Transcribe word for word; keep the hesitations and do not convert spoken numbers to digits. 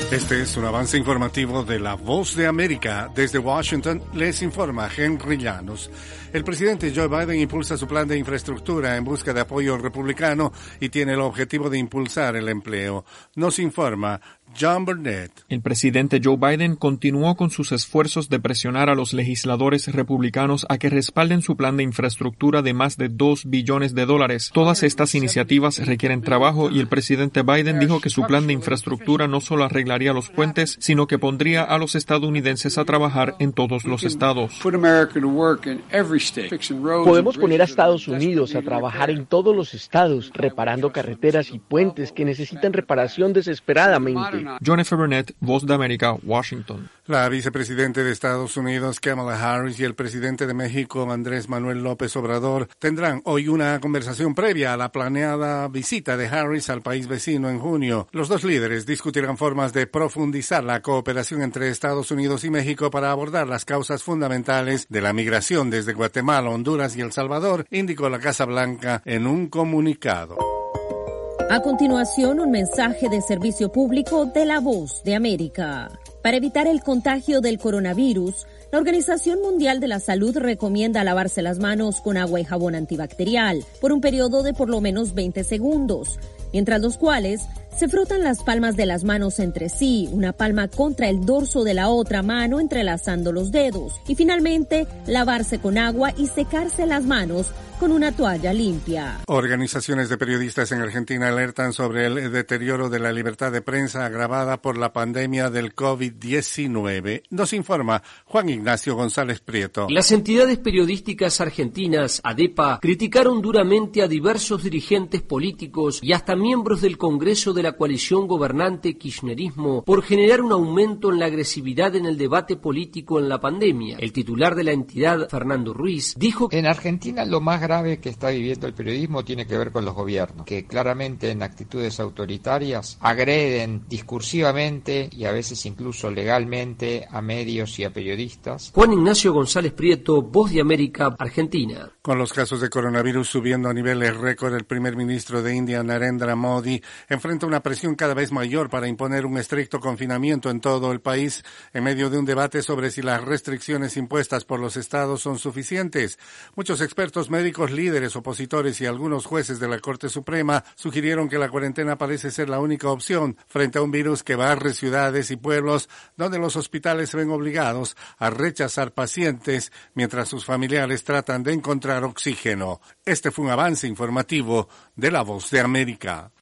Este es un avance informativo de La Voz de América. Desde Washington les informa Henry Llanos. El presidente Joe Biden impulsa su plan de infraestructura en busca de apoyo republicano y tiene el objetivo de impulsar el empleo. Nos informa John Burnett. El presidente Joe Biden continuó con sus esfuerzos de presionar a los legisladores republicanos a que respalden su plan de infraestructura de más de dos billones de dólares. Todas estas iniciativas requieren trabajo y el presidente Biden dijo que su plan de infraestructura no solo arreglaría los puentes, sino que pondría a los estadounidenses a trabajar en todos los estados. Podemos poner a Estados Unidos a trabajar en todos los estados, reparando carreteras y puentes que necesitan reparación desesperadamente. Jennifer Burnett, Voz de América, Washington. La vicepresidenta de Estados Unidos, Kamala Harris, y el presidente de México, Andrés Manuel López Obrador, tendrán hoy una conversación previa a la planeada visita de Harris al país vecino en junio. Los dos líderes discutirán formas de profundizar la cooperación entre Estados Unidos y México para abordar las causas fundamentales de la migración desde Guatemala, Honduras y El Salvador, indicó la Casa Blanca en un comunicado. A continuación, un mensaje de servicio público de La Voz de América. Para evitar el contagio del coronavirus, la Organización Mundial de la Salud recomienda lavarse las manos con agua y jabón antibacterial por un periodo de por lo menos veinte segundos, mientras los cuales se frotan las palmas de las manos entre sí, una palma contra el dorso de la otra mano entrelazando los dedos, y finalmente lavarse con agua y secarse las manos con una toalla limpia. Organizaciones de periodistas en Argentina alertan sobre el deterioro de la libertad de prensa agravada por la pandemia del COVID diecinueve. Nos informa Juan Ignacio González Prieto. Las entidades periodísticas argentinas, ADEPA, criticaron duramente a diversos dirigentes políticos y hasta miembros del Congreso de la coalición gobernante kirchnerismo por generar un aumento en la agresividad en el debate político en la pandemia. El titular de la entidad, Fernando Ruiz, dijo que en Argentina lo más grave que está viviendo el periodismo tiene que ver con los gobiernos, que claramente en actitudes autoritarias agreden discursivamente y a veces incluso legalmente a medios y a periodistas. Juan Ignacio González Prieto, Voz de América, Argentina. Con los casos de coronavirus subiendo a niveles récord, el primer ministro de India, Narendra Modi, enfrenta una presión cada vez mayor para imponer un estricto confinamiento en todo el país, en medio de un debate sobre si las restricciones impuestas por los estados son suficientes. Muchos expertos médicos, líderes opositores y algunos jueces de la Corte Suprema sugirieron que la cuarentena parece ser la única opción frente a un virus que barre ciudades y pueblos donde los hospitales se ven obligados a rechazar pacientes mientras sus familiares tratan de encontrar oxígeno. Este fue un avance informativo de La Voz de América.